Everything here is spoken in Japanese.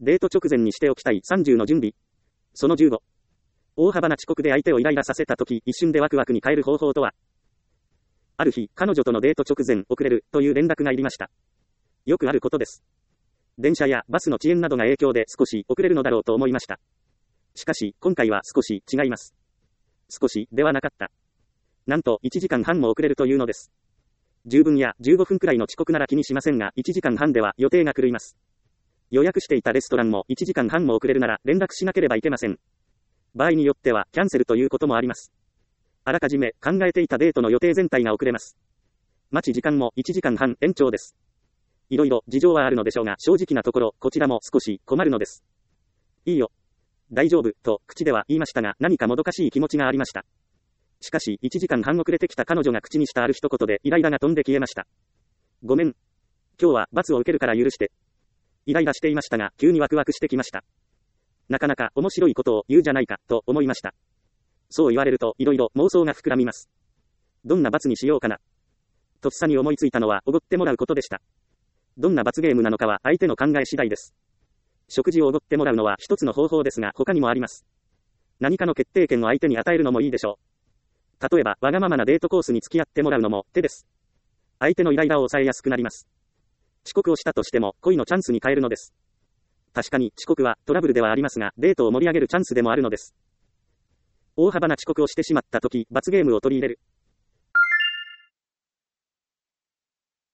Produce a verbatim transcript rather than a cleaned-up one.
デート直前にしておきたいさんじゅうの準備。そのじゅうご。大幅な遅刻で相手をイライラさせたとき、一瞬でワクワクに変える方法とは。ある日、彼女とのデート直前、遅れる、という連絡が入りました。よくあることです。電車やバスの遅延などが影響で少し遅れるのだろうと思いました。しかし、今回は少し違います。少しではなかった。なんといちじかんはんも遅れるというのです。じゅうぶんやじゅうごふんくらいの遅刻なら気にしませんが、いちじかんはんでは予定が狂います。予約していたレストランもいちじかんはんも遅れるなら連絡しなければいけません。場合によってはキャンセルということもあります。あらかじめ考えていたデートの予定全体が遅れます。待ち時間もいちじかんはん延長です。いろいろ事情はあるのでしょうが、正直なところこちらも少し困るのです。いいよ。大丈夫、と口では言いましたが、何かもどかしい気持ちがありました。しかしいちじかんはん遅れてきた彼女が口にしたある一言でイライラが飛んで消えました。ごめん。今日は罰を受けるから許して。イライラしていましたが、急にワクワクしてきました。なかなか面白いことを言うじゃないか、と思いました。そう言われると、いろいろ妄想が膨らみます。どんな罰にしようかな。とっさに思いついたのは、おごってもらうことでした。どんな罰ゲームなのかは相手の考え次第です。食事をおごってもらうのは一つの方法ですが、他にもあります。何かの決定権を相手に与えるのもいいでしょう。例えば、わがままなデートコースに付き合ってもらうのも手です。相手のイライラを抑えやすくなります。遅刻をしたとしても、恋のチャンスに変えるのです。確かに遅刻はトラブルではありますが、デートを盛り上げるチャンスでもあるのです。大幅な遅刻をしてしまったとき、罰ゲームを取り入れる。